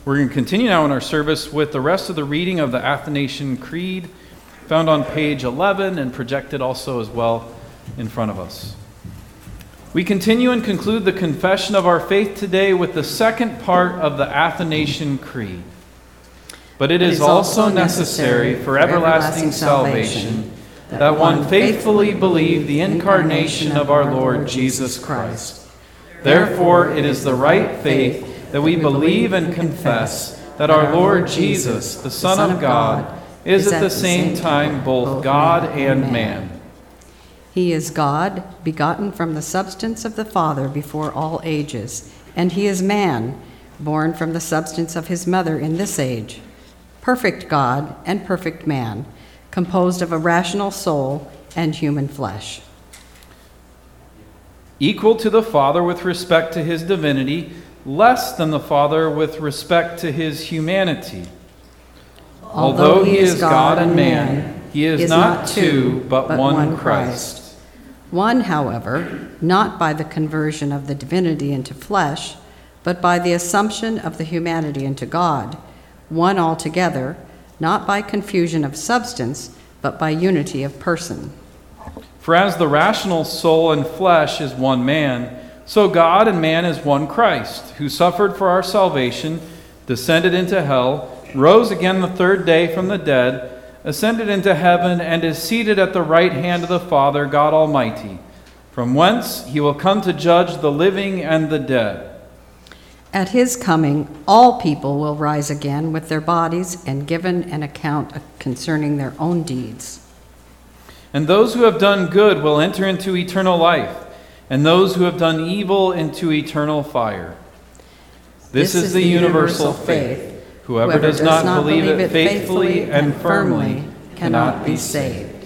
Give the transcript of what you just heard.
We're going to continue now in our service with the rest of the reading of the Athanasian Creed, found on page 11 and projected also as well in front of us. We continue and conclude the confession of our faith today with the second part of the Athanasian Creed. But it is also necessary for everlasting salvation that one faithfully believe the incarnation of our Lord Jesus Christ. Therefore, it is the right faith that we believe and confess that our Lord Jesus, the Son of God, is at the same time both God and man. He is God, begotten from the substance of the Father before all ages, and he is man, born from the substance of his mother in this age, perfect God and perfect man, composed of a rational soul and human flesh. Equal to the Father with respect to his divinity, less than the Father with respect to his humanity. Although he is God and man, he is not two, but one Christ. One, however, not by the conversion of the divinity into flesh, but by the assumption of the humanity into God, one altogether, not by confusion of substance, but by unity of person. For as the rational soul and flesh is one man, so God and man is one Christ, who suffered for our salvation, descended into hell, rose again the third day from the dead, ascended into heaven, and is seated at the right hand of the Father, God Almighty, from whence he will come to judge the living and the dead. At his coming, all people will rise again with their bodies and given an account concerning their own deeds. And those who have done good will enter into eternal life, and those who have done evil into eternal fire. This is the universal faith. Whoever does not believe it faithfully and firmly cannot be saved.